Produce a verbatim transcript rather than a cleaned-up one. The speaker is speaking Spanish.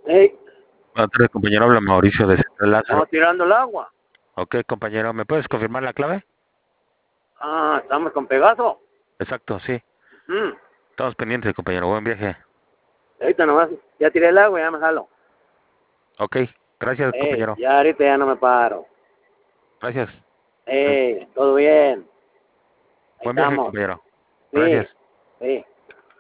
Ey, Buenas tardes, compañero. Habla Mauricio de Central Lázaro. vamos tirando el agua. Ok, compañero, ¿me puedes confirmar la clave? Ah, estamos con Pegaso. Exacto, sí. Mm, Estamos pendientes, compañero. Buen viaje. ahorita nomás, ya tiré el agua, ya me jalo. Ok, gracias, Ey, compañero. ya ahorita ya no me paro. Gracias. Ey, todo bien. Ahí Buen viaje, estamos. compañero. Sí, Gracias. sí.